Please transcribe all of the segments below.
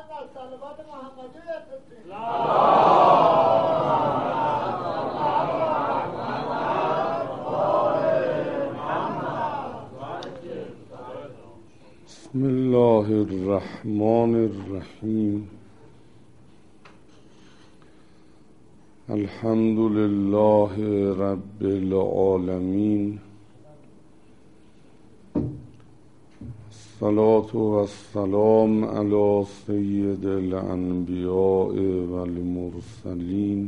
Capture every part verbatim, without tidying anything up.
از صلوات محمدی بفرستید. بسم الله الرحمن الرحیم. الحمد لله رب العالمین. الصلاة والسلام علی سید الانبیاء والمرسلین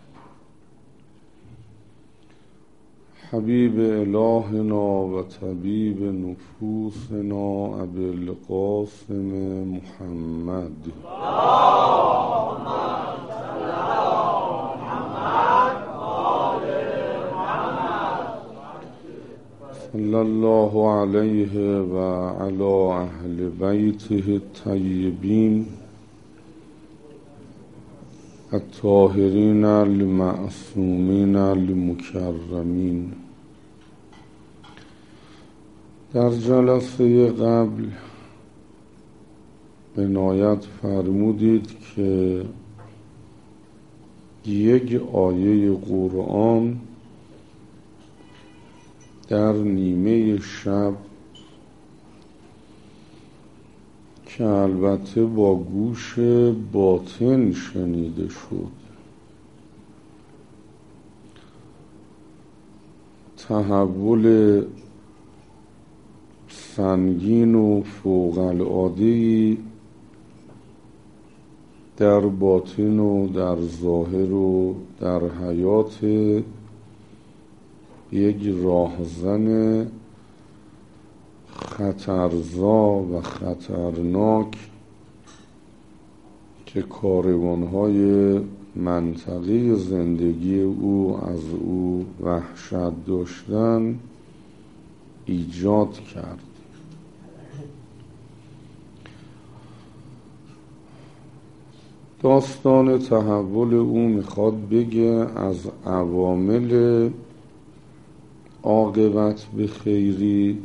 حبیب الهنا و طبیب نفوسنا ابی القاسم محمد. صلی الله علیه و علی اهل بیته الطیبین الطاهرین المعصومین المکرمین. در جلسه قبل عنایت فرمودید که یک آیه قرآن در نیمه شب که البته با گوش باطن شنیده شد تحول سنگین و فوق العاده‌ای در باطن و در ظاهر و در حیات یک راهزن خطرزا و خطرناک که کاروان‌های منطقه زندگی او از او وحشت داشتن ایجاد کرد. داستان تحول او میخواد بگه از عوامل عاقبت به خیری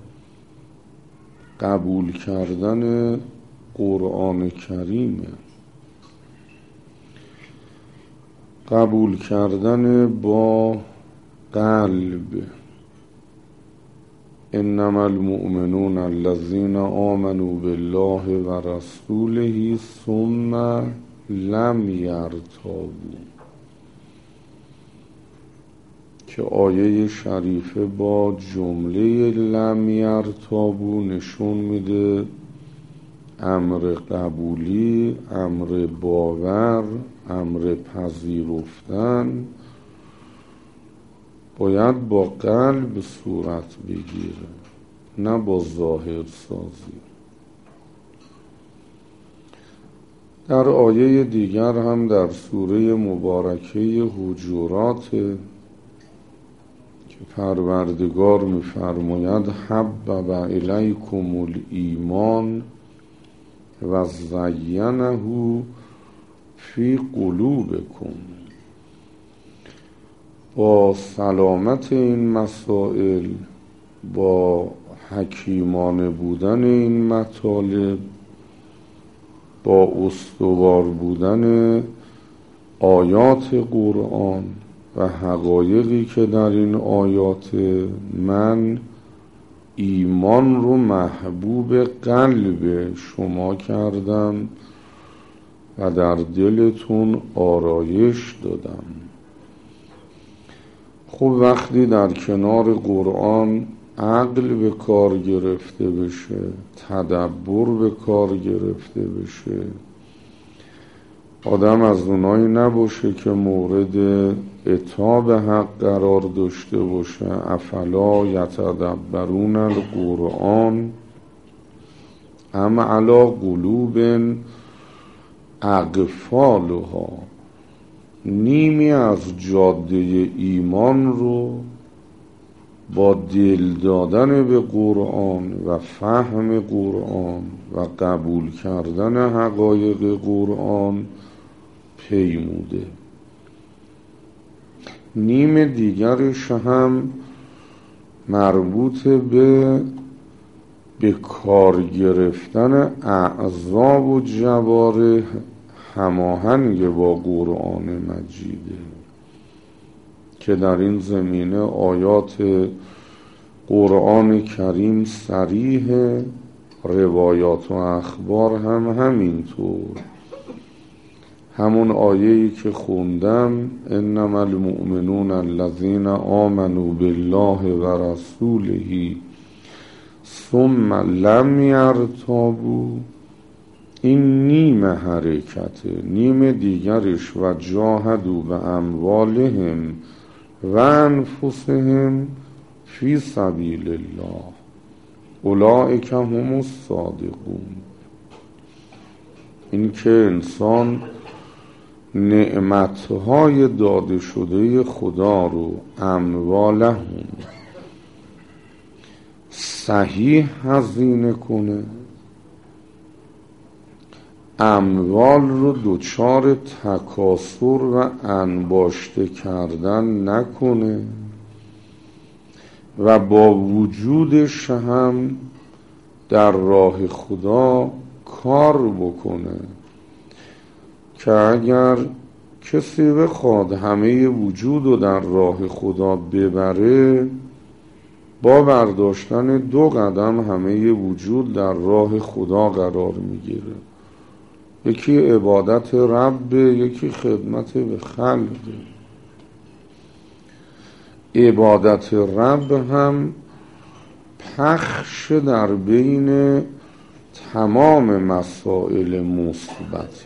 قبول کردن قرآن کریمه، قبول کردن با قلب. انما المؤمنون الذين آمنوا بالله و رسوله ثم لم یرتابوا، که آیه شریفه با جمله لم یرتابوا نشون میده امر قبولی، امر باور، امر پذیرفتن باید با قلب صورت بگیره، نه با ظاهر سازی. در آیه دیگر هم در سوره مبارکه حجرات که پروردگار می‌فرماید حبب الیکم الایمان و زینه فی قلوبکم، با سلامت این مسائل، با حکیمانه بودن این مطالب، با استوار بودن آیات قرآن و حقایقی که در این آیات، من ایمان رو محبوب قلب شما کردم و در دلتون آرایش دادم. خب وقتی در کنار قرآن عقل به کار گرفته بشه، تدبر به کار گرفته بشه، آدم از اونایی نباشه که مورد عتاب حق قرار داشته باشه. افلا یتدبرون القرآن ام علی قلوب اقفالها، نیمی از جاده ایمان رو با دل دادن به قرآن و فهم قرآن و قبول کردن حقایق قرآن پیموده، نیم دیگرش هم مربوط به به کار گرفتن اعضا و جوارح هماهنگ با قرآن مجیده که در این زمینه آیات قرآن کریم صریح، روایات و اخبار هم همینطور. همون آیه‌ای که خوندم انما المؤمنون الذین آمنوا بالله و رسوله ثم لم یرتابوا، این نیم حرکته. نیم دیگرش و جاهدوا به اموالهم و انفسهم فی سبیل الله اولئک هم الصادقون. این که انسان نعمتهای داده شده خدا رو اموالهم صحیح هزینه کنه، اموال رو دچار تکاثر و انباشته کردن نکنه و با وجودش هم در راه خدا کار بکنه که اگر کسی بخواد همه وجود رو در راه خدا ببره، با برداشتن دو قدم همه وجود در راه خدا قرار میگیره. یکی عبادت رب، یکی خدمت به خلق. عبادت رب هم پخش در بین تمام مسائل مثبته.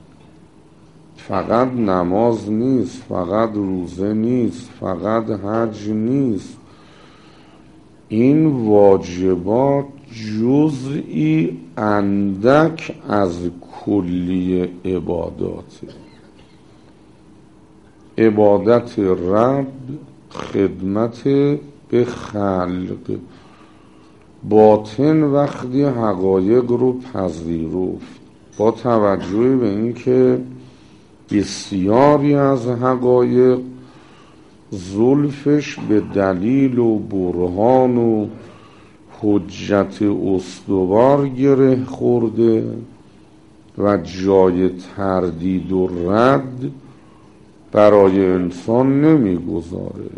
فقط نماز نیست، فقط روزه نیست، فقط حج نیست. این واجبات جزئی اندک از کلی عباداته. عبادت رب، خدمت به خلق، باطن وقتی حقایق رو پذیرفت با توجه به اینکه بسیاری از حقایق زلفش به دلیل و برهان و حجت استوار گره خورده و جای تردید و رد برای انسان نمیگذاره.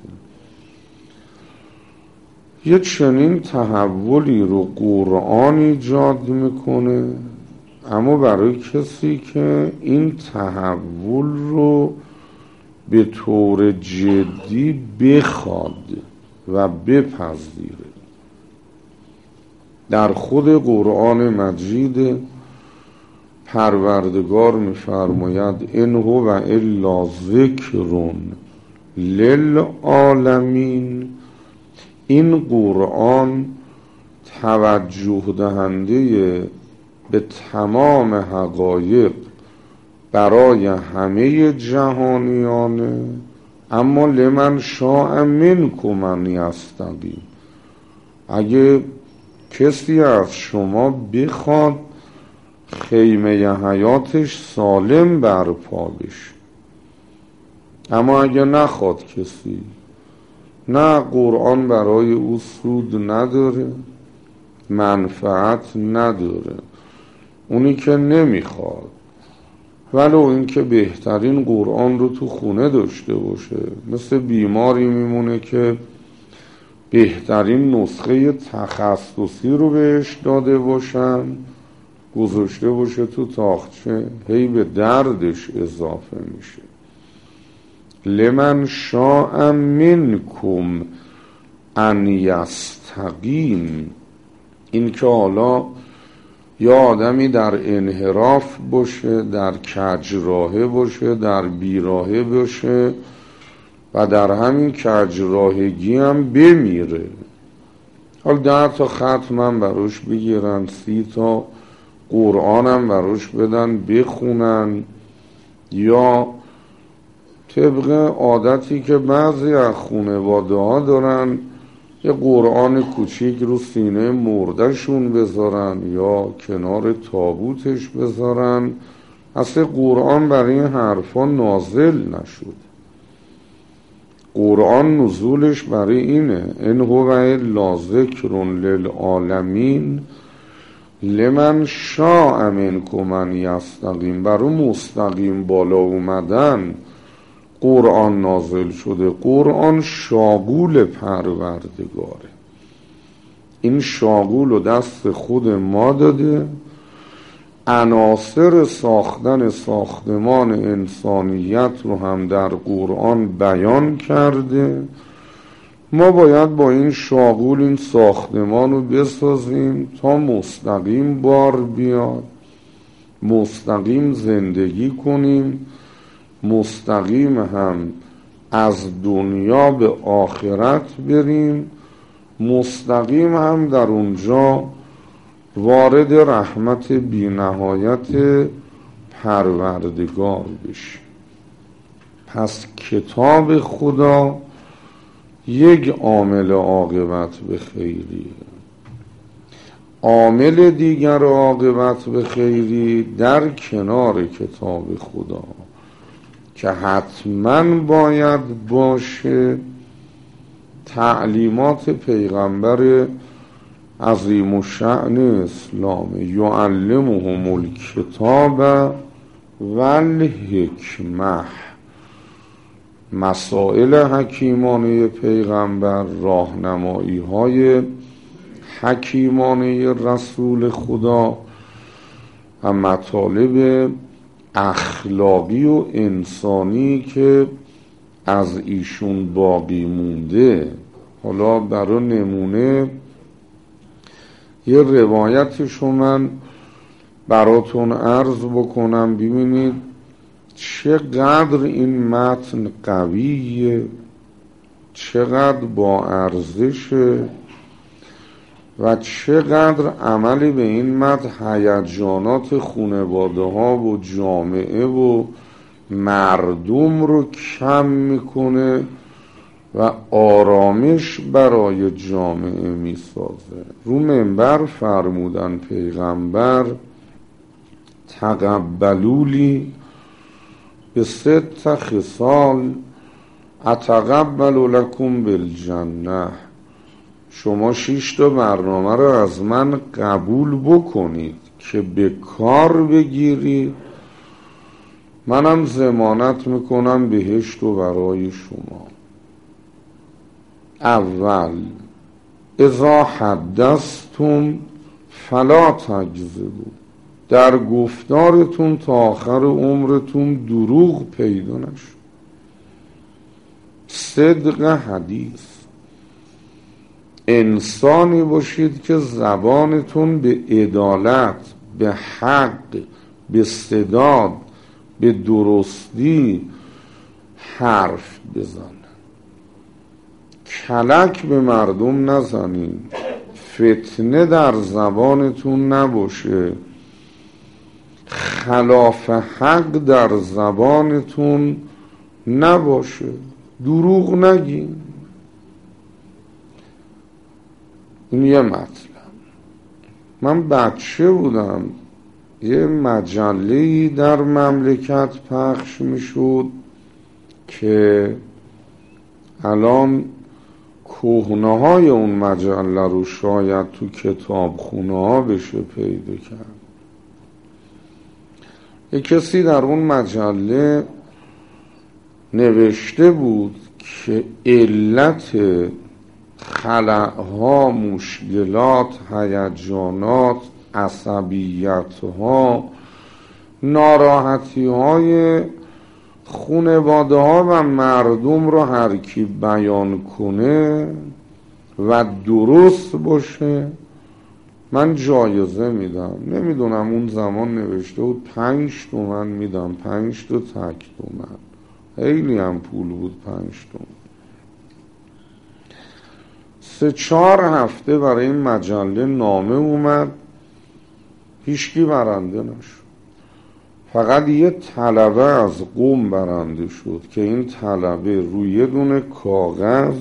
یه چنین تحولی رو قرآن ایجاد میکنه، اما برای کسی که این تحول رو به طور جدی بخواد و بپذیره. در خود قرآن مجید پروردگار می‌فرماید ان هو الا ذکر للعالمین. این قرآن توجه دهنده به تمام حقایق برای همه جهانیانه، اما لمن شاء منکم ان یستقیم. اگه کسی از شما بخواد خیمه حیاتش سالم برپا بشه، اما اگه نخواد کسی، نه قرآن برای او سود نداره، منفعت نداره. اونی که نمیخواد ولو اینکه بهترین قرآن رو تو خونه داشته باشه، مثل بیماری میمونه که بهترین نسخه تخصصی رو بهش داده باشن، گذاشته باشه تو تاخچه، هی به دردش اضافه میشه. لمن شاء منکم ان یستقیم. این که حالا یا آدمی در انحراف باشه، در کجراهه باشه، در بیراهه باشه و در همین کجراهگی هم بمیره. حالا ده تا ختم هم براش بگیرن، سی تا قرآن هم براش بدن بخونن، یا طبق عادتی که بعضی از خانواده ها دارن یه قرآن کوچیک رو سینه مردشون بذارن یا کنار تابوتش بذارن. اصلا قرآن برای این حرفا نازل نشد. قرآن نزولش برای اینه، ان هو الا ذکر للعالمین لمن شاء منکم ان یستقیم. برای مستقیم بالا اومدن قرآن نازل شده. قرآن شاغول پروردگاره. این شاغول و دست خود ما داده، عناصر ساختن ساختمان انسانیت رو هم در قرآن بیان کرده. ما باید با این شاغول این ساختمان رو بسازیم تا مستقیم بار بیاد، مستقیم زندگی کنیم، مستقیم هم از دنیا به آخرت بریم، مستقیم هم در اونجا وارد رحمت بی نهایت پروردگار بشیم. پس کتاب خدا یک عامل عاقبت به خیریه. عامل دیگر عاقبت به خیری در کنار کتاب خدا که حتما باید باشه، تعلیمات پیغمبر عظیم الشأن اسلام، یعلمهم الکتاب والحکمه. مسائل حکیمانه پیغمبر، راهنمایی های حکیمانه رسول خدا و مطالب اخلاقی و انسانی که از ایشون باقی مونده. حالا برای نمونه یه روایتشو من براتون عرض بکنم، ببینید چقدر این متن قویه، چقدر با ارزشه و چقدر عملی به این متن هیجانات خانواده ها و جامعه و مردم رو کم میکنه و آرامش برای جامعه میسازه. رو منبر فرمودن پیغمبر تقبلولی به ست خصال اتقبل لکم بالجنه. شما شش تا برنامه رو از من قبول بکنید که به کار بگیرید، منم ضمانت میکنم بهشت رو برای شما. اول اذا حدثتم فلا تکذبوا. در گفتارتون تا آخر عمرتون دروغ پیدا نشد. صدق حدیث. انسانی باشید که زبانتون به عدالت، به حق، به استعداد، به درستی حرف بزنه. کلک به مردم نزنین، فتنه در زبانتون نباشه، خلاف حق در زبانتون نباشه، دروغ نگین. این یه مطلب. من بچه بودم یه مجله‌ای در مملکت پخش میشد که الان کهنه های اون مجله رو شاید تو کتاب خونه ها بشه پیدا کرد. یک کسی در اون مجله نوشته بود که علت خلأها، مشکلات، هیجانات، عصبیت‌ها، ناراحتی‌های خانواده ها و مردم رو هر کی بیان کنه و درست باشه من جایزه میدم. نمیدونم اون زمان نوشته بود پنج تومن میدم، پنج تا تک تومن، خیلی هم پول بود پنج تومن. سه چهار هفته برای این مجله نامه اومد، هیچکی برنده نشد. فقط یه طلبه از قم برنده شد که این طلبه روی یه دونه کاغذ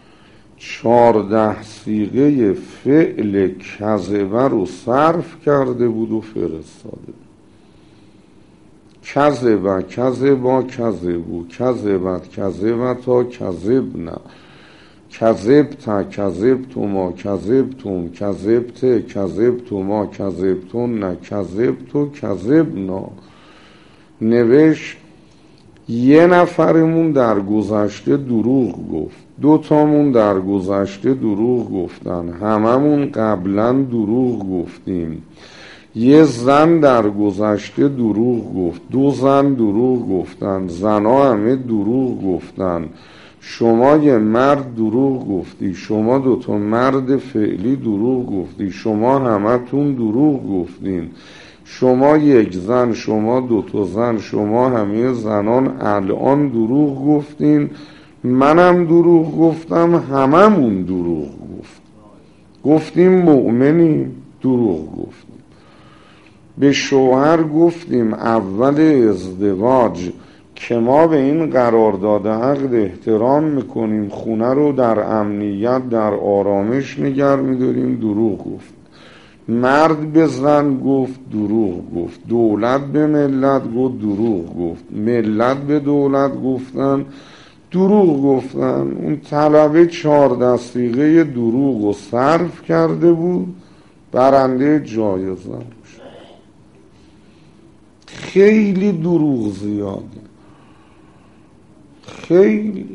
چارده صیغه فعل کذبه رو صرف کرده بود و فرستاده. کذبا کذبا کذبو کذبت کذبتا کذبنا کذبتا کذبتما کذبتم کذبته کذبتما کذبتن کذبتو کذبنا. نوشت یه نفرمون در گذشته دروغ گفت، دو تامون در گذشته دروغ گفتن، هممون قبلا دروغ گفتیم. یه زن در گذشته دروغ گفت، دو زن دروغ گفتن، زنها همه دروغ گفتن. شما یه مرد دروغ گفتی، شما دوتا مرد فعلی دروغ گفتی، شما همتون دروغ گفتین. شما یک زن، شما دوتا زن، شما همه زنان الان دروغ گفتین، منم دروغ گفتم، هممون دروغ گفت. گفتیم مؤمنیم، دروغ گفتیم. به شوهر گفتیم اول ازدواج که ما به این قرارداد عقد احترام میکنیم، خونه رو در امنیت در آرامش نگه میداریم، دروغ گفت. مرد به زن گفت، دروغ گفت. دولت به ملت گفت، دروغ گفت. ملت به دولت گفتن، دروغ گفتن. اون طلبه چهار دقیقه دروغ رو صرف کرده بود، برنده جایزه شد. خیلی دروغ زیاده، خیلی.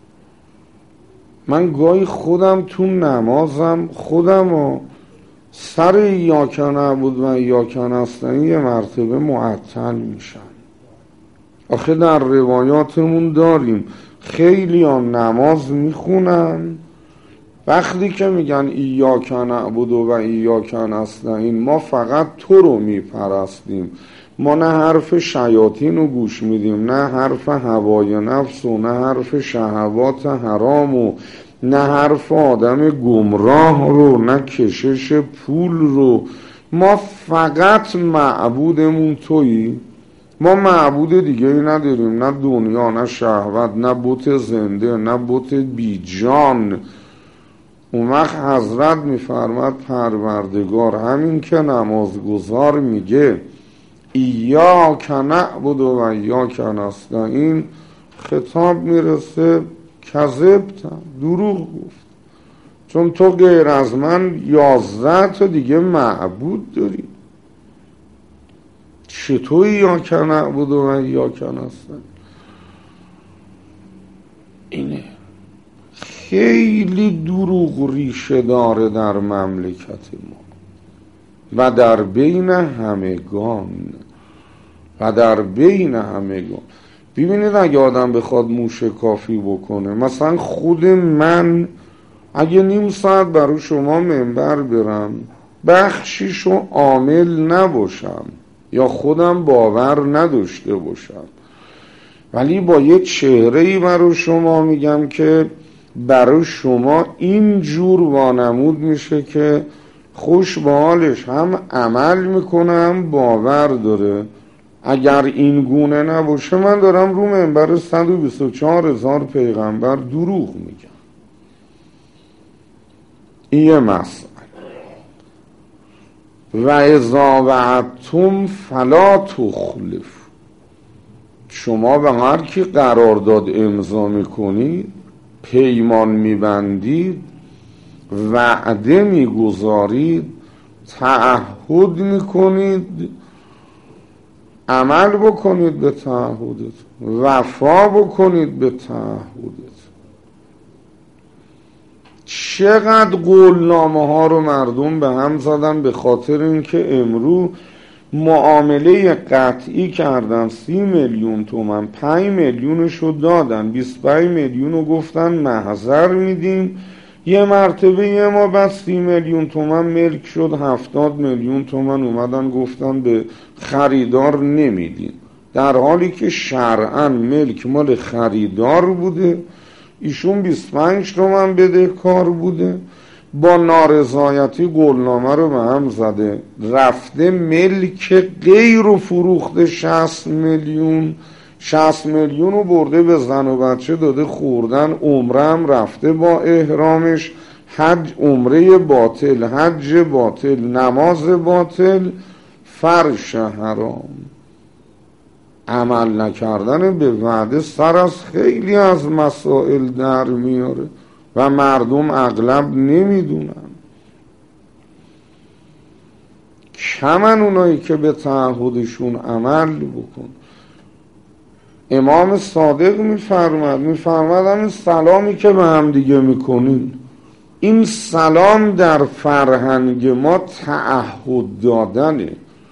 من گاهی خودم تو نمازم خودم رو سر ایاک نعبد و ایاک نستعین یه مرتبه معطل میشم. آخه در روایاتمون داریم خیلی ها نماز میخونن، وقتی که میگن ایاک نعبد و ایاک نستعین ما فقط تو رو میپرستیم، ما نه حرف شیاطین رو گوش میدیم، نه حرف هوای نفس و نه حرف شهوات حرام و نه حرف آدم گمراه رو، نه کشش پول رو. ما فقط معبودمون تویی، ما معبود دیگه ای نداریم، نه دنیا، نه شهوت، نه بت زنده، نه بت بیجان. اون وقت حضرت میفرماد پروردگار همین که نمازگزار میگه ایاک نعبد و ایاک نستعین، خطاب میرسه کذبت، دروغ گفت، چون تو غیر از من یازده تا دیگه معبود داری. چطور ایاک نعبد و ایاک نستعین؟ اینه خیلی دروغ ریشه داره در مملکت ما و در بین همگان و در بین همگان. ببینید اگه آدم بخواد موشکافی بکنه، مثلا خود من اگه نیم ساعت برای شما منبر برم بخشیشو عامل نباشم یا خودم باور نداشته باشم، ولی با یه چهره‌ای برای شما میگم که برای شما این جور وانمود میشه که خوش به حالش، هم عمل میکنه هم باور داره. اگر این گونه نباشه من دارم رو منبر صد و بیست و چهار هزار پیغمبر دروغ میگم. این یه مسئله. و اذا وعدتم فلا تخلف، شما به هر کی قرارداد امضا میکنید، پیمان میبندید، وعده میگذارید، تعهد میکنید، عمل بکنید به تعهدت، وفا بکنید به تعهدت. چقدر قولنامه ها رو مردم به هم زدن به خاطر اینکه امرو معامله قطعی کردن، سی میلیون تومن، پنج میلیونشو دادن، بیست و پنج میلیونو گفتن محضر میدیم. یه مرتبه یه ما بعد سی میلیون تومن ملک شد، هفتاد میلیون تومن اومدن گفتن به خریدار نمیدیم، در حالی که شرعاً ملک مال خریدار بوده، ایشون بیست و پنج تومن بدهکار بوده. با نارضایتی قولنامه رو به هم زده، رفته ملک غیر و فروخته شصت میلیون، شصت میلیون رو برده به زن و بچه داده خوردن، عمره هم رفته با احرامش، حج عمره باطل، حج باطل، نماز باطل، فرش حرام. عمل نکردن به وعده سر از خیلی از مسائل در میاره و مردم اغلب نمیدونن. کمن اونایی که به تعهدشون عمل بکن. امام صادق میفرماد میفرماد همین سلامی که به هم دیگه میکنین، این سلام در فرهنگ ما تعهد دادنه،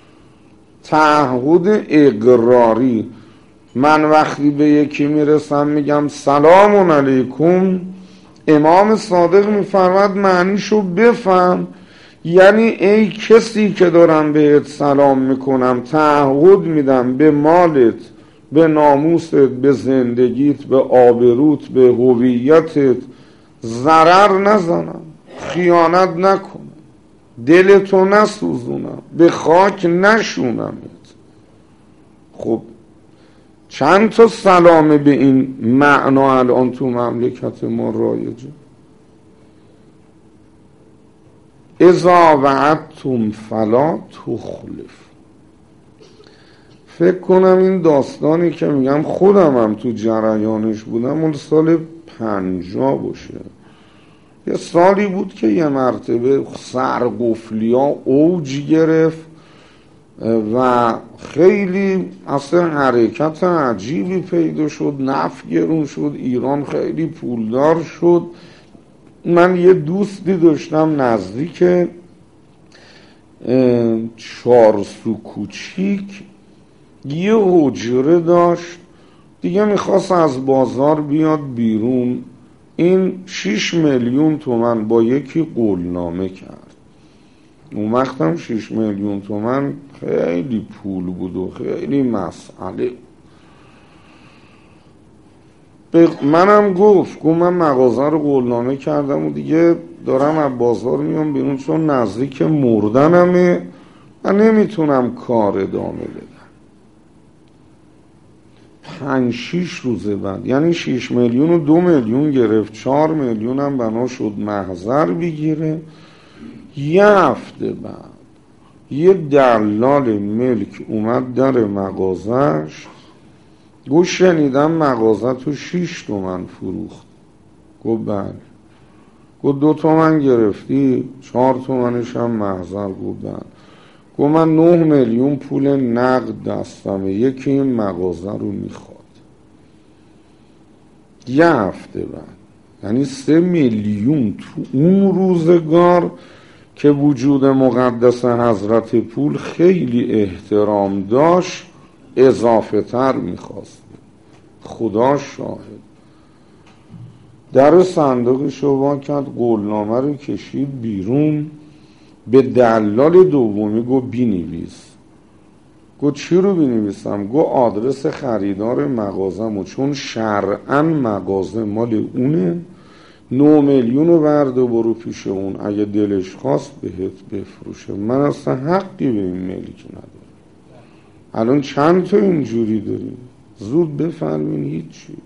تعهد اقراری. من وقتی به یکی میرسم میگم سلام علیکم، امام صادق میفرماد معنیشو بفهم، یعنی ای کسی که دارم بهت سلام میکنم تعهد میدم به مالت، به ناموست، به زندگیت، به آبروت، به هویتت ضرر نزنم، خیانت نکنم، دلتو نسوزونم، به خاک نشونمت. خب چند تا سلام به این معنا الان تو مملکت ما رایجه؟ اذا وعدتم فلا تخلف. فکر کنم این داستانی که میگم خودم هم تو جریانش بودم اون سال پنجاه باشه. یه سالی بود که یه مرتبه سرقفلیا اوج گرفت و خیلی اصلا حرکت عجیبی پیدا شد، نفت گرون شد، ایران خیلی پولدار شد. من یه دوستی داشتم نزدیک چارسو کوچیک، یه حجره داشت دیگه، میخواست از بازار بیاد بیرون. این شیش میلیون تومن با یکی قولنامه کرد. اون وقتم شیش میلیون تومن خیلی پول بود و خیلی مسئله. منم گفت گفت من مغازه رو قولنامه کردم و دیگه دارم از بازار میام بیرون چون نزدیک مردنمه و نمیتونم کار ادامه بدم. پنج شیش روزه بعد، یعنی شیش میلیون و دو میلیون گرفت، چهار میلیون هم بنا شد محضر بگیره. یه هفته بعد یه دلال ملک اومد در مغازش، گفت شنیدم مغازه تو شیش تومن فروخت. گفت بله. گفت دو تومن گرفتی؟ چهار تومنش هم محضر. گفت بله. گفت من نه میلیون پول نقد دستمه، یکی این مغازه رو میخواد. یه هفته بعد، یعنی سه میلیون تو اون روزگار که وجود مقدس حضرت پول خیلی احترام داشت اضافه تر میخواست. خدا شاهد. در صندوقش رو وا کرد، قولنامه رو کشید بیرون، به دلال دومی گفت بینویس. گفت چی رو بینویسم؟ گفت آدرس خریدار مغازمو، چون شرعاً مغازه مال اونه، نو میلیون رو برد و برو پیش اون، اگه دلش خواست بهت بفروشه. من اصلا حقی به این ملک ندارم. الان چند تا اینجوری داریم؟ زود بفرمین هیچی.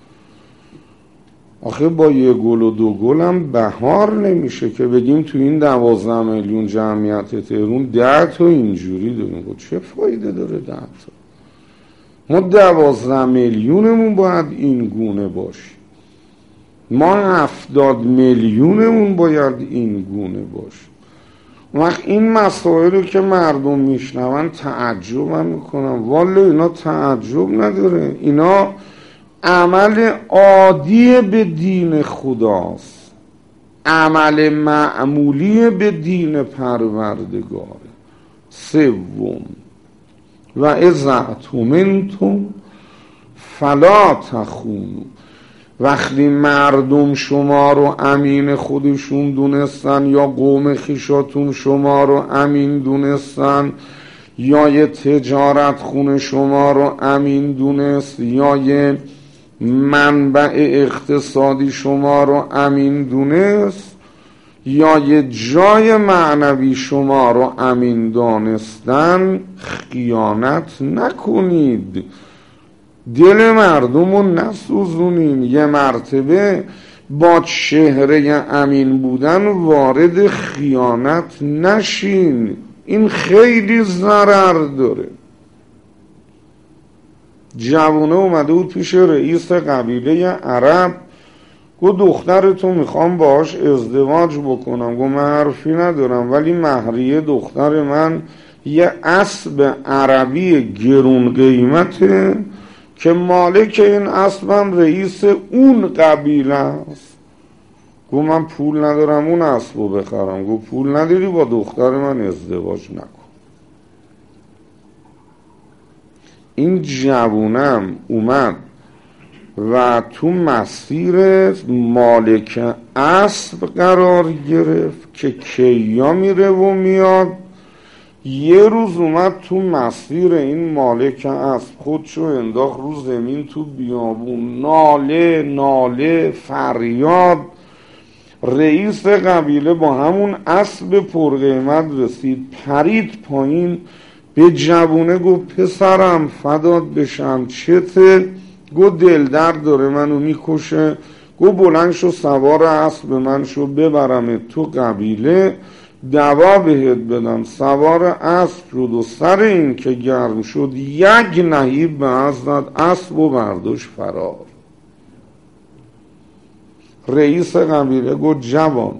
آخه با یه گل و دو گل هم بهار نمیشه که بگیم تو این دوازده میلیون جمعیت تهران ده تا اینجوری داریم. خب چه فایده داره ده تا؟ ما دوازده میلیونمون باید این گونه باشیم، ما هفتاد میلیونمون باید این گونه باشیم. وقت این مسائل رو که مردم میشنون تعجب هم میکنن. والا اینا تعجب نداره، اینا عمل عادی به دین خداست، عمل معمولی به دین پروردگاره. سوم و اذا اؤتمنتم فلا تخونوا. وقتی مردم شما رو امین خودشون دونستن یا قوم خیشاتون شما رو امین دونستن یا یه تجارت خونه شما رو امین دونست یا یه منبع اقتصادی شما رو امین دونست یا یه جای معنوی شما رو امین دانستن، خیانت نکنید، دل مردم رو نسوزونین. یه مرتبه با چهره امین بودن وارد خیانت نشین، این خیلی ضرر داره. جوونه اومده بود پیش رئیس قبیله عرب، گفت دخترتو میخوام باهاش ازدواج بکنم. گفت من حرفی ندارم، ولی مهریه دختر من یه اسب عربی گرون قیمته که مالک این اسبم رئیس اون قبیله است. گفت من پول ندارم اون اسبو بخرم. گفت پول نداری با دختر من ازدواج نکن. این جوونم اومد و تو مسیر مالک اسب قرار گرفت که کیا میره و میاد. یه روز اومد تو مسیر این مالک اسب، خودشو انداخت رو زمین تو بیابون، ناله ناله فریاد. رئیس قبیله با همون اسب پرقیمت رسید، پرید پایین به جوونه گفت پسرم فدات بشم چته؟ گفت دل درد داره منو میکشه. گفت بلند شو سوار اسب من شو ببرم تو قبیله دوا بهت بدم. سوار اسب شد و سر این که گرم شد یک نهیب به اسب زد، اسب و برداشت فرار. رئیس قبیله گفت جوان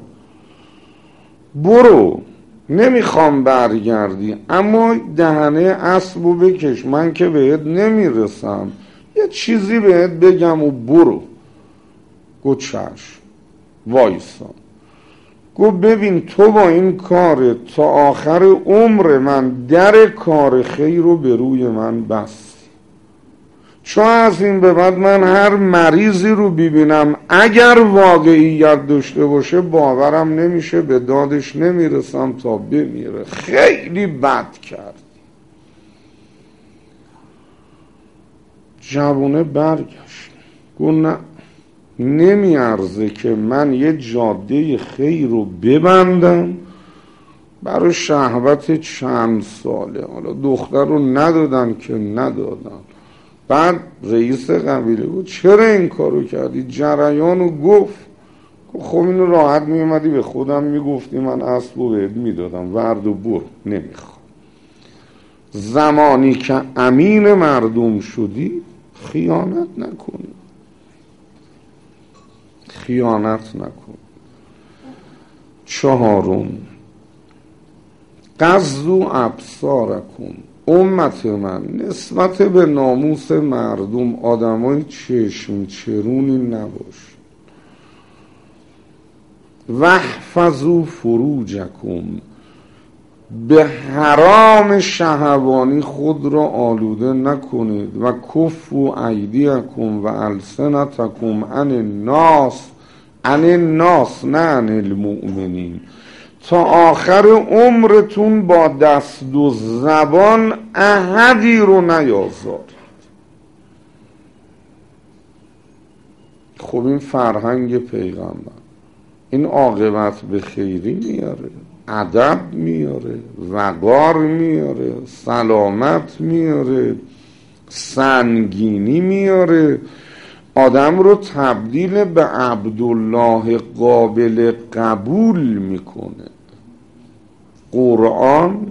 برو، نمیخوام برگردی، اما دهنه اسبو بکش، من که بهت نمیرسم، یه چیزی بهت بگم و برو. گفت چشم. وایسا. گفت ببین تو با این کار تا آخر عمر من در کار خیر رو به روی من بستی، چون از این به بعد من هر مریضی رو ببینم اگر واقعیت داشته باشه باورم نمیشه، به دادش نمیرسم تا بمیره. خیلی بد کرد. جوونه برگشت گفت نه نمیارزه که من یه جاده خیر رو ببندم برای شهوت چند ساله. حالا دختر رو ندادن که ندادن. بعد رئیس قبیله بود چرا این کارو کردی؟ جریانو گفت. خب اینو راحت میومدی به خودم میگفتی من اسبو بهت میدادم، ورد و بر، نمیخوام. زمانی که امین مردم شدی خیانت نکنی، خیانت نکن. چهارم غضوا ابصارکم، امت من نسبت به ناموس مردم آدمای چشم چرونی نباش. واحفظوا فروجکم، به حرام شهوانی خود را آلوده نکنید. و کفوا ایدیکم و السنتکم عن الناس، عن الناس نه عن المؤمنین. تا آخر عمرتون با دست و زبان احدی رو نیازارید. خب این فرهنگ پیغمبر، این عاقبت به خیری میاره، ادب میاره، وقار میاره، سلامت میاره، سنگینی میاره، آدم رو تبدیل به عبدالله قابل قبول میکنه. قرآن،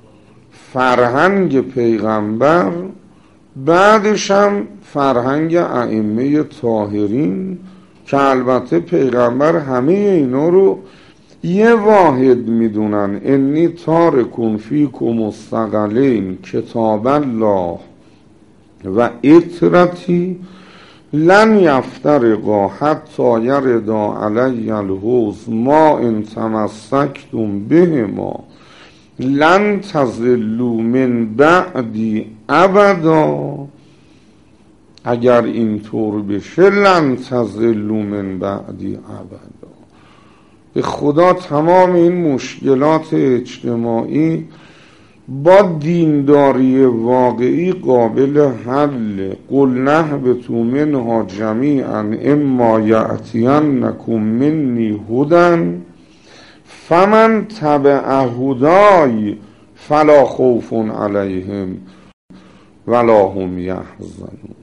فرهنگ پیغمبر، بعدش هم فرهنگ ائمه طاهرین که البته پیغمبر همه اینا رو یه واحد میدونن. انی تارکون فیکم الثقلین کتاب الله و اطرتی لن یفترقا حتی یردا علی الحوض ما ان تمسکتم بهما لن تضلوا من بعدی ابدا. اگر اینطور بشه لن تضلوا من بعدی ابدا. به خدا تمام این مشکلات اجتماعی با دینداری واقعی قابل حل. قل نهبطوا منها جمیعا اما یأتینکم منی هدی فمن تبع هدای فلا خوف علیهم ولا هم یحزنون.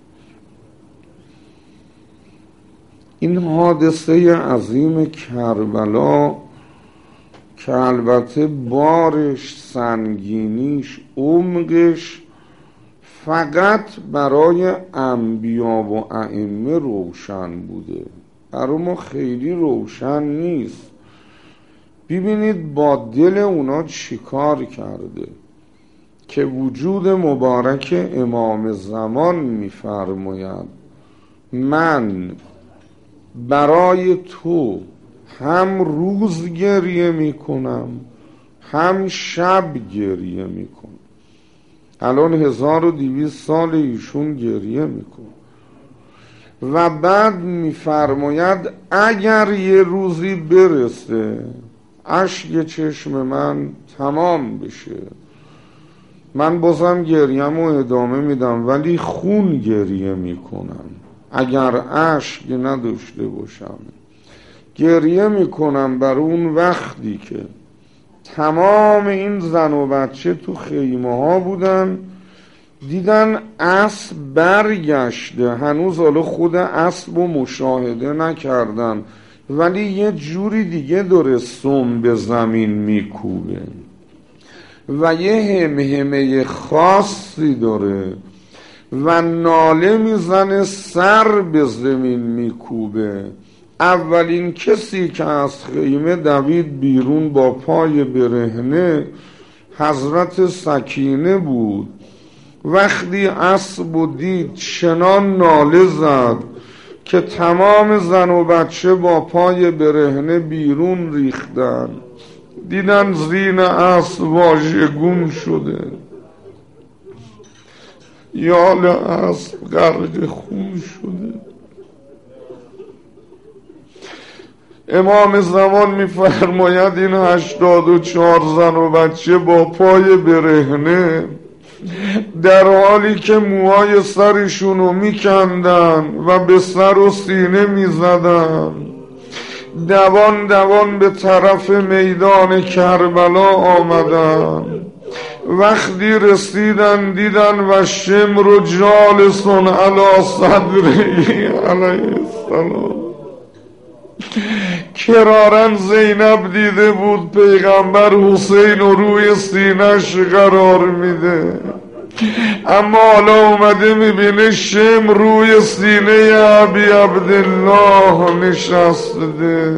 این حادثه عظیم کربلا که البته بارش، سنگینیش، عمقش فقط برای انبیا و ائمه روشن بوده، برای ما خیلی روشن نیست. ببینید با دل اونا چیکار کرده که وجود مبارک امام زمان می‌فرماید من برای تو هم روز گریه میکنم هم شب گریه میکنم. الان هزار و دویست سال ایشون گریه میکنه و بعد میفرماید اگر یه روزی برسه اشک چشم من تمام بشه، من بازم گریم و ادامه میدم ولی خون گریه میکنم. اگر اشک نداشته باشم گریه میکنم بر اون وقتی که تمام این زن و بچه تو خیمه ها بودن، دیدن اسب برگشته، هنوز حالا خود اسب رو مشاهده نکردن ولی یه جوری دیگه داره سم به زمین میکوبه و یه همهمه خاصی داره و ناله میزنه، سر به زمین میکوبه. اولین کسی که از خیمه دوید بیرون با پای برهنه حضرت سکینه بود. وقتی اسب و دید چنان ناله زد که تمام زن و بچه با پای برهنه بیرون ریختن، دیدن زین اسب واژگون شده، یال اسب غرق خون شده. امام زمان میفرماید این هشتاد و چهار زن و بچه با پای برهنه در حالی که موهای سرشونو میکندن و به سر و سینه میزدن دوان دوان به طرف میدان کربلا آمدن. وقتی رسیدن دیدن و شمر و جالسون علی صدری علیه السلام. کرارن زینب دیده بود پیغمبر حسین رو روی سینه‌اش قرار میده، اما حالا اومده میبینه شم روی سینه ابی عبدالله نشسته.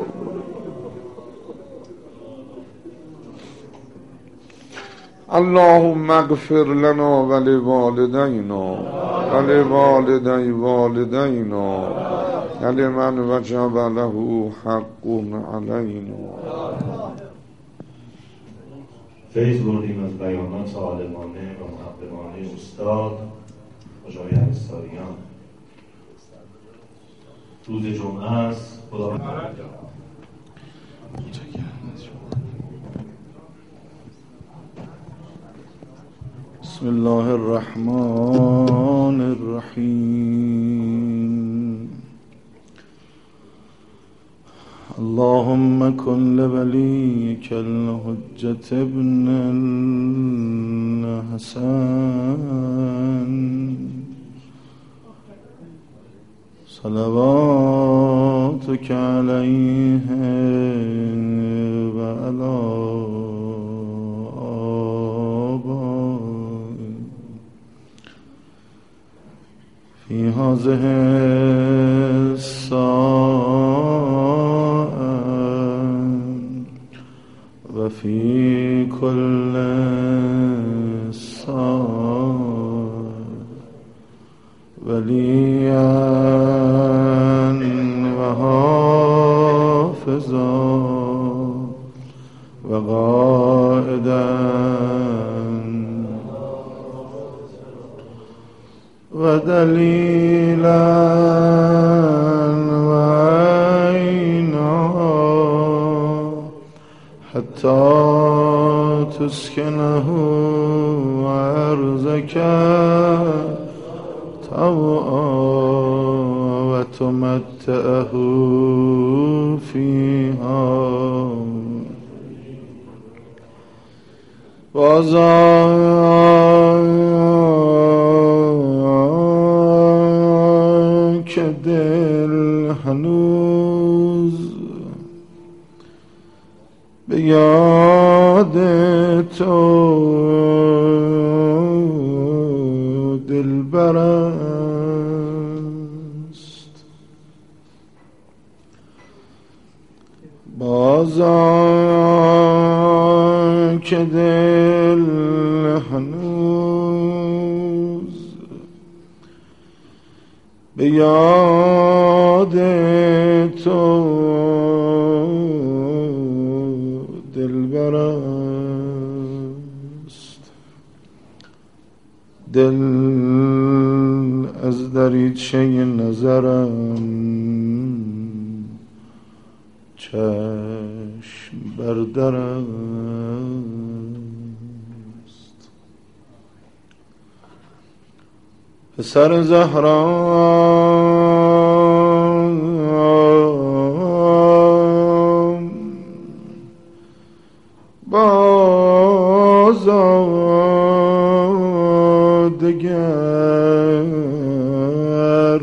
اللهم اغفر لنا ولوالدینا ولوالدی والدینا ولمن وجب له حق علینا. فیض بردیم از بیانات عالمانه و محققانه استاد آقای انصاریان. روز جمعه است. خدا بسم الله الرحمن الرحیم. اللهم كن لوليك الحجة ابن الحسن صلواتك عليه وعلى آبائه في هذه الساعة وفي كل ساعة وليا وحافظا وقائدا ودليلا وعينا حتى تسكنه أرضك طوعا وتمتعه فيها وذاك دل هنوز به یاد تو دلبر است. بازآ که دل هنوز به یاد تو دلبر است. دل از دریچه نظرم چشم بر در است. پسر زهرا بازآ دگر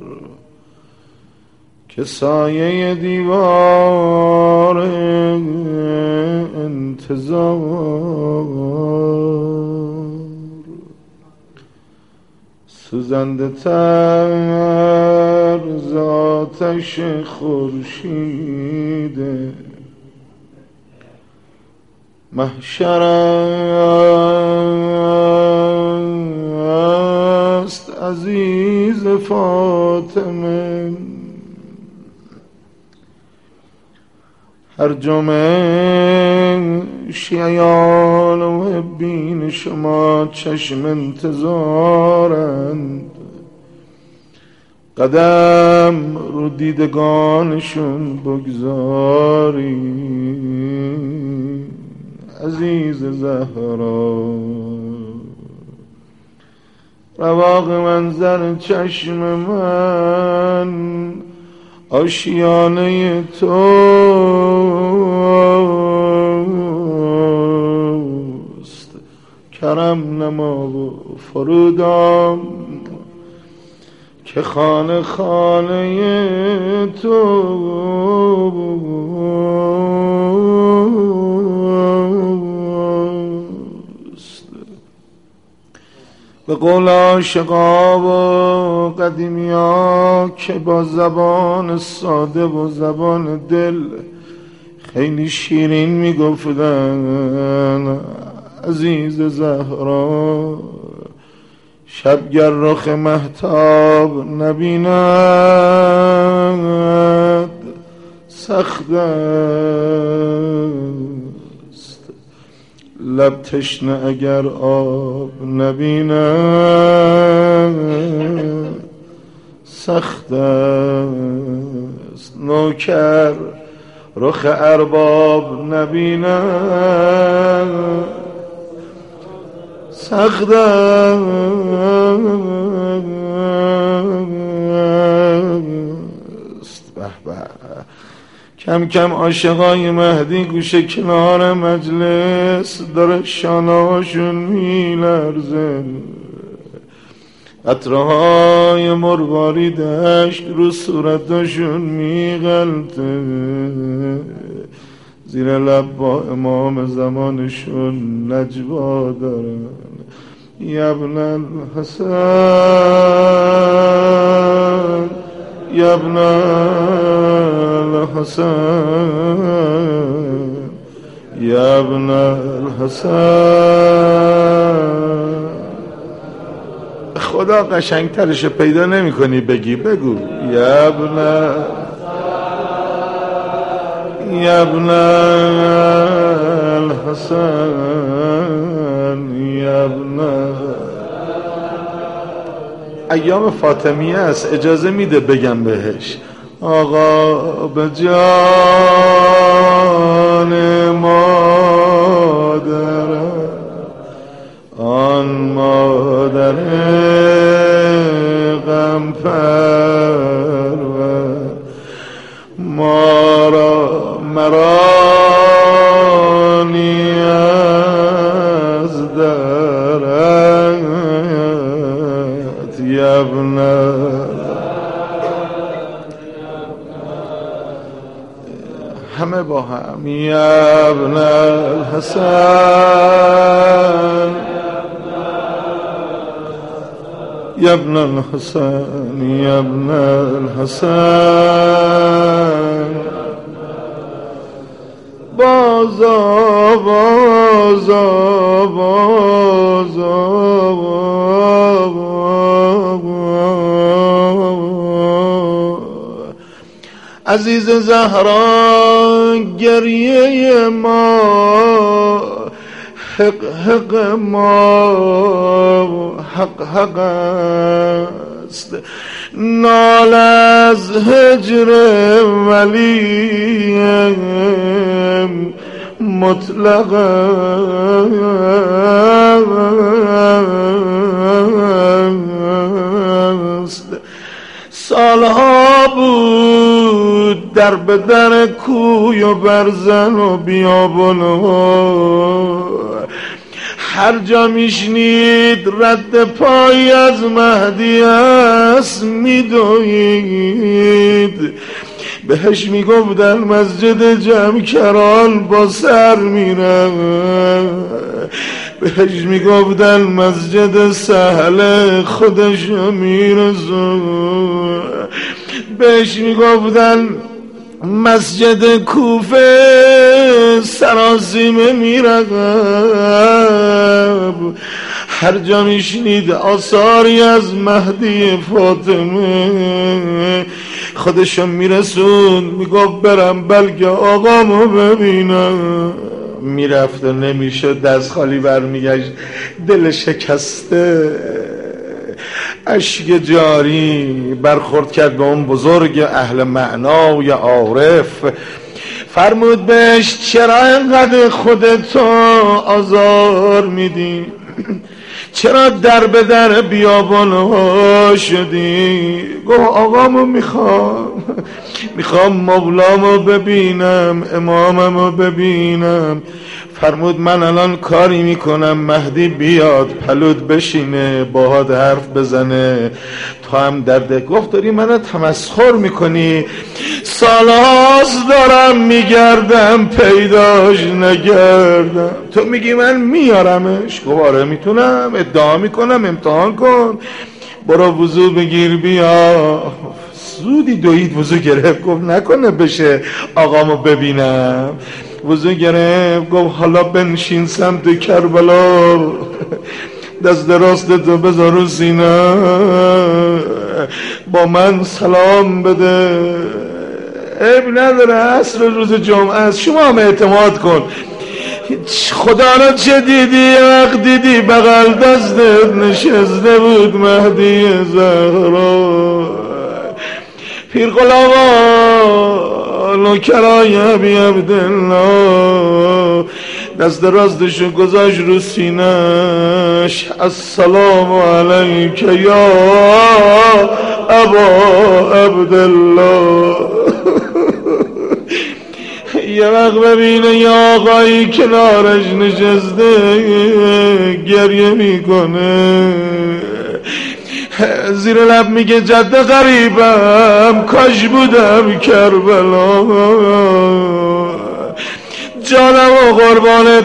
که سایه دیوار انتظار سوزنده تر ز آتش خورشید محشر است عزیز فاطمه. هر جمعه شیعیان و محبین شما چشم انتظارند، قدم رو دیدگانشون بگذاری عزیز زهرا. رواق منظر چشم من آشیانه توست. کرم نما و فرودام که خانه خانه توست. به قول عاشقا و قدیمیا که با زبان ساده و زبان دل خیلی شیرین میگفتن عزیز زهرا، شبگر رخ مهتاب نبیند سخت است، لب تشنه اگر آب نبیند سخت است. نوکر رخ ارباب نبیند سخت است. به به. کم کم عاشقای مهدی گوشه کنار مجلس داره شانه‌هاشون میلرزه، قطره‌های مرواریدش رو صورتشون میغلطه، زیر لب با امام زمانشون نجوا دارن. یبن الحسن یبن الحسن یبن الحسن. خدا قشنگترش پیدا نمی کنی بگی، بگو یبن یبن الحسن یبن. ایام فاطمیه است، اجازه میده بگم بهش. آقا به جان مادر آن مادر غم پرور ما را مرانی از درت یبن. همه با هم یبن الحسن یا ابن الحسن یا ابن الحسن بازا بازا بازا عزیز زهرا گریه ما حق حق ما حق حق است نال از هجر ولیم مطلق است سالها بود در به در کوی و برزن و بیابان هر جا میشنید رد پای از مهدی است میدوید بهش میگفتن مسجد جمکران با سر میره بهش میگفتن مسجد سهل خودش میرزو بهش میگفتن مسجد کوفه سراسیمه میرقب هر جا میشنید آثاری از مهدی فاطمه خودشو میرسون میگفت برم بلکه آقامو ببینم میرفت و نمیشه دست خالی برمیگشت دل شکسته اشک جاری برخورد کرد به اون بزرگ اهل معنا و یا عارف فرمود بهش چرا اینقدر خودتو آزار میدی چرا در به در بیابان ها شدی گفت آقامو میخوام میخوام مولامو ببینم اماممو ببینم فرمود من الان کاری میکنم مهدی بیاد پلود بشینه باهات حرف بزنه تو هم درده گفت داری منو تمسخر میکنی سالاست دارم میگردم پیداش نگردم تو میگی من میارمش گفت آره میتونم ادعا میکنم امتحان کن برو وضو بگیر بیا زودی دوید وضو گرفت گفت نکنه بشه آقامو ببینم وضو گرفت گفت حالا بنشین سمت کربلا دست راست تو بذار رو سینه با من سلام بده عیب نداره عصر روز جمعه است شما هم اعتماد کن خدا را چه دیدی وقت دیدی بغل دستت نشسته بود مهدی زهرا پیر غلاما نوکرای ابی عبدالله دست راستشو گذاشت رو سینش السلام علیک یا ابا عبدالله یه وقت ببینه یا آقایی کنارش نشسته گریه میکنه زیر لب میگه جده غریبم کاش بودم کربلا جانم و قربانت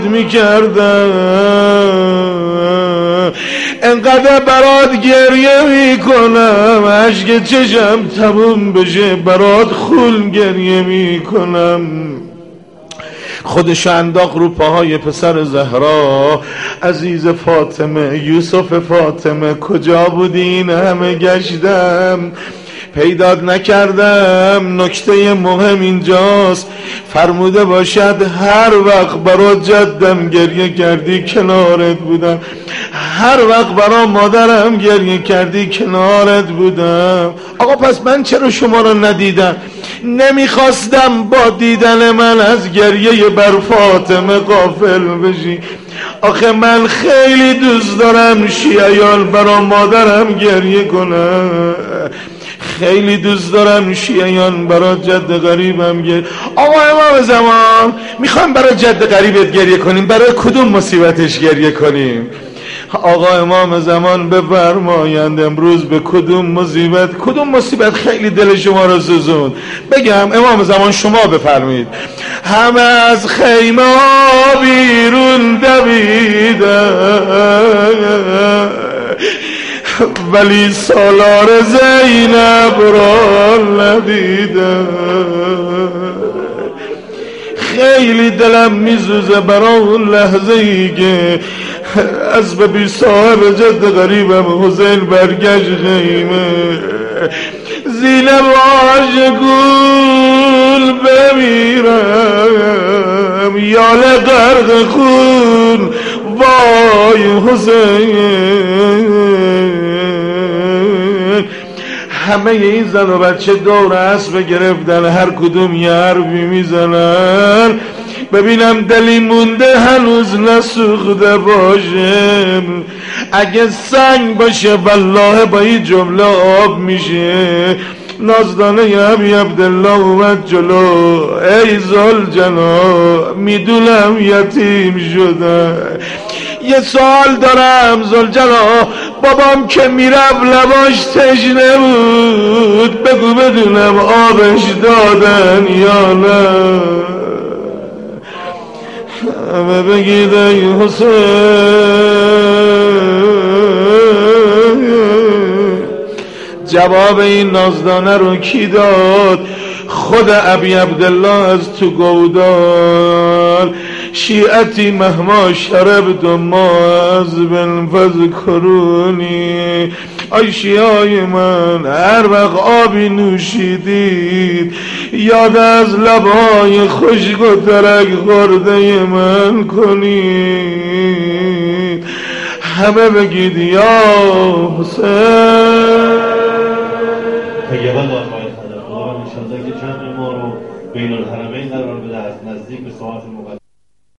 میکردم انقدر برات گریه میکنم اشک چشم تموم بشه برات خون گریه میکنم خودش انداخت رو پاهای پسر زهرا عزیز فاطمه یوسف فاطمه کجا بودین همه گشتم پیدات نکردم نکته مهم اینجاست فرموده باشد هر وقت برا جدم گریه کردی کنارت بودم هر وقت برا مادرم گریه کردی کنارت بودم آقا پس من چرا شما رو ندیدم نمیخواستم با دیدن من از گریه بر فاطمه غافل بشی آخه من خیلی دوست دارم شیعیان برا مادرم گریه کنم خیلی دوست دارم شیعیان برای جد غریبم گریه آقا امام زمان میخوام برای جد غریبت گریه کنیم برای کدوم مصیبتش گریه کنیم آقا امام زمان بفرمایند امروز به کدوم مصیبت کدوم مصیبت خیلی دل شما رو سوزوند بگم امام زمان شما بفرمایید همه از خیمه ها بیرون دویدن ولی سالار زینب را ندیدم. خیلی دلم میزوزه برای اون لحظه ای که از بی صاحب جد غریبم حسین برگشت خیمه. زینب عاشقون بمیرم یا لغرق خون وای حسین. همه این زن و بچه دور اسب گرفتن، هر کدوم یه حرفی میزنن ببینم دلی مونده هنوز نسوخته باشه. اگه سنگ باشه والله با این جمله آب میشه. نازدانه ابی عبدالله اومد جلو. ای زلجنا میدونم یتیم شده، یه سوال دارم زلجنا، بابام که میرم لباش تشنه بود، بگو بدونم آبش دادن یا نه. همه بگید ای حسین. جواب این نازدانه رو کی داد؟ خود ابی عبدالله از تو گودال. شیعتی مهما شربتم ما از بن فذکرونی. ای شیعای من، هر وقت آبی نوشیدید یاد از لبهای خشک و ترک خورده من کنید. همه بگید یا حسین. طیبا دعای خدا، خداوند انشاءالله که جمع ما رو بین الحرمین قرار بده، از نزدیک به ساعت مقدس